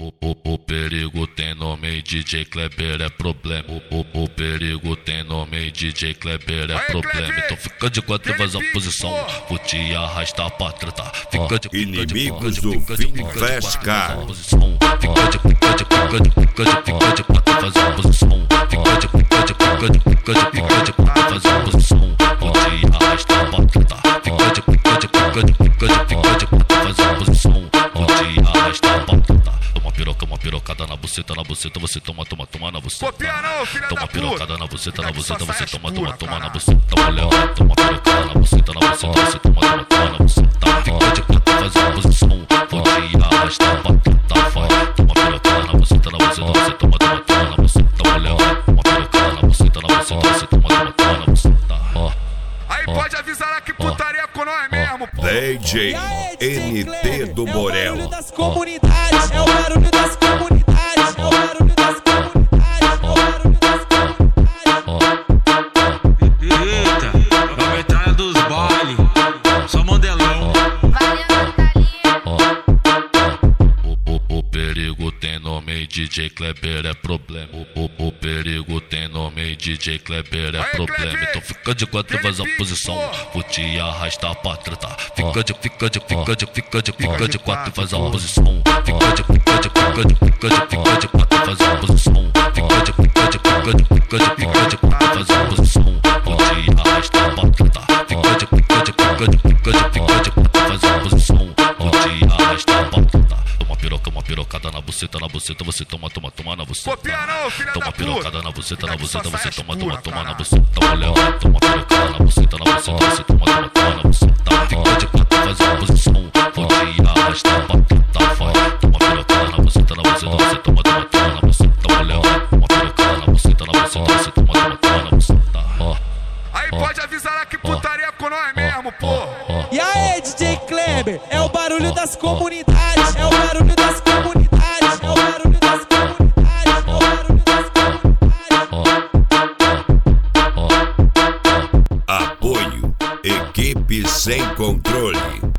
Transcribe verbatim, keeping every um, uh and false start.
O, o, o perigo tem nome, D J Kleber é problema. O, o, o perigo tem nome, D J Kleber é problema. Então fica de quatro e faz a posição, vou te arrastar pra tratar. Fica de inimigos do fim Vesca. Fica de, fica de, fica de, fica de, fica de quatro e faz a posição. Fica de, fica de, fica de, fica de, fica de quatro e faz a posição, vou te arrastar pra tratar. Fica de, fica de, fica de, fica de, fica de quatro e faz a posição, vou te arrastar pra tratar. Toma piroca, uma pirocada na buceta, na buceta, você toma, toma, toma na buceta. Copia não, filha Toma da pirocada puta. na buceta, na buceta, Fica você de toma, saia toma, escura, toma na caralho. buceta. Mulher, toma pirocada na buceta, na buceta, você toma, toma, toma na buceta. Fica de quatro, faz a posição, vou te arrastar pra tratar. Vai, toma pirocada na buceta, na buceta, você toma, toma, toma na buceta. Mulher, toma pirocada na buceta, na buceta, você toma, toma, toma na buceta. Ó. Aí pode avisar lá que putaria com nós mesmo, pô. D J N T do Borel. É o barulho das comunidades, é o barulho das comunidades, é o barulho das comunidades, é o barulho das comunidades. Eita, a metralha dos baile, só mandelão. O, o, o perigo tem nome, D J Kleber é problema. O, o, o perigo tem nome, D J Kleber é problema. Então fica de quatro e faz a posição, vou te arrastar pra tratar. Fica de, fica de, fica de, fica de, fica de quatro e faz a posição. Fica de, fica de, fica de, fica de, fica de quatro e faz a posição. Fica de, fica de, fica de, fica de, fica de quatro e faz a posição, vou te arrastar pra tratar. Fica de, fica de, fica de, fica de, fica de quatro e faz a posição, vou te arrastar pra tratar. Toma piroca, uma pirocada na buceta, na buceta, você toma, toma, toma na buceta. Copia não, filha Toma da puta. pirocada na buceta, na Fica de buceta, saia você toma, escura, toma, toma na caralho. buceta. Mulher, toma pirocada na buceta, na buceta, você toma, toma, toma na buceta. Fica de quatro, faz a posição, vou te arrastar pra tratar. Vai, toma pirocada na buceta, na buceta, você toma, toma, toma na buceta. Mulher, toma pirocada na buceta, na buceta, você toma, toma, toma na buceta. Ó. Aí pode avisar lá que putaria com nós mesmo, pô. E aí, D J Kleber, é o barulho das comunidades, é o barulho das comunidades, é o barulho das comunidades, é o barulho das comunidades. Apoio, equipe sem controle.